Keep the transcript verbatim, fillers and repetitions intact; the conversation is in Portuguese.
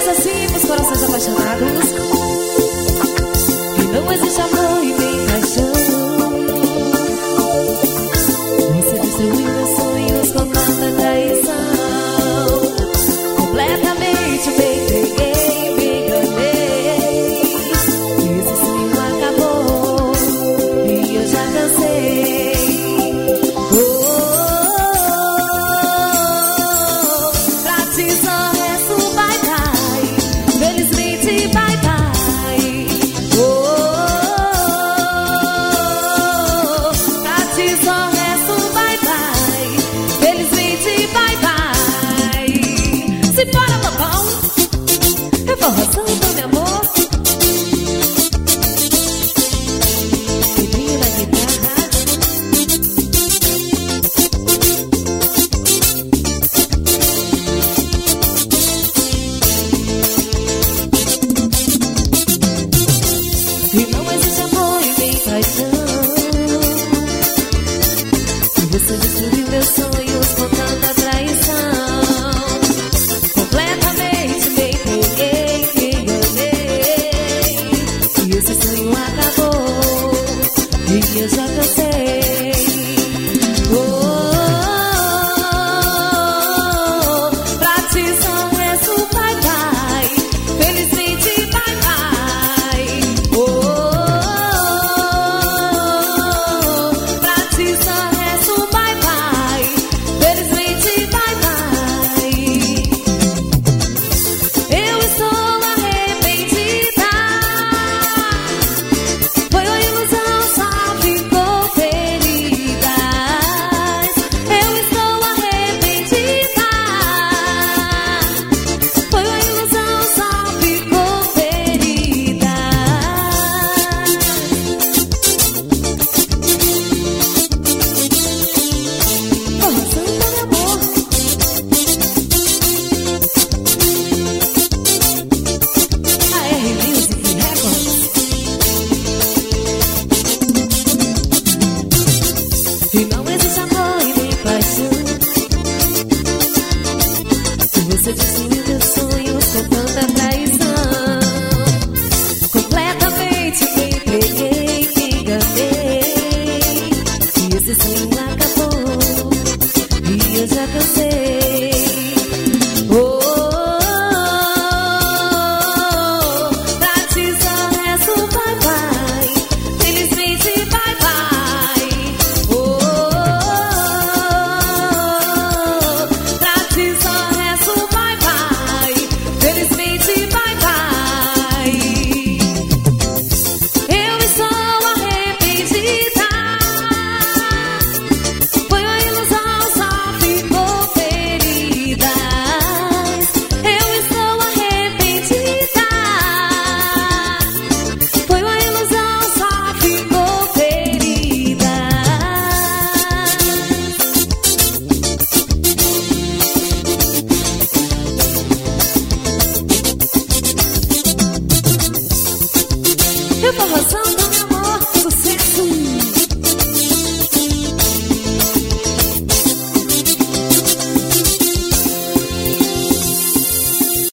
Faz assim pros corações apaixonados. E não existe amor e nem paixão. Você destruiu meus sonhos com tanta traição. Completamente me entreguei, me enganei. Esse sonho acabou e eu já cansei. Oh, pra ti só resto bye bye. Felizmente bye bye. Oh, pra ti só resto bye bye. Felizmente bye bye. Se bora, bobão, eu vou arrasando, meu amor. Pedrinho da guitarra. E não existe amor e nem paixão. Você destruiu meus sonhos com tanta traição. Completamente me entreguei, me enganei. E esse sonho acabou e eu já cansei. Oh, pra ti só resto bye bye. Felizmente bye bye. Oh, pra ti só resto bye bye. Felizmente bye bye. Eu estou arrependida. Foi uma ilusão, só ficou feridas. Eu estou arrependida. Foi uma ilusão, só ficou feridas. Coração do amor. A R Music Records. E não existe amor e nem paixão. Você destruiu meus sonhos com tanta traição. Completamente me entreguei, me enganei. E esse sonho acabou e eu já cansei. Oh, pra ti só resto bye bye. Felizmente bye bye. Oh, pra ti só resto bye bye. Felizmente bye bye. Eu estou arrependida. Foi uma ilusão, só ficou feridas. Eu estou arrependida. Foi uma ilusão, só ficou feridas. Eu vou arrasando.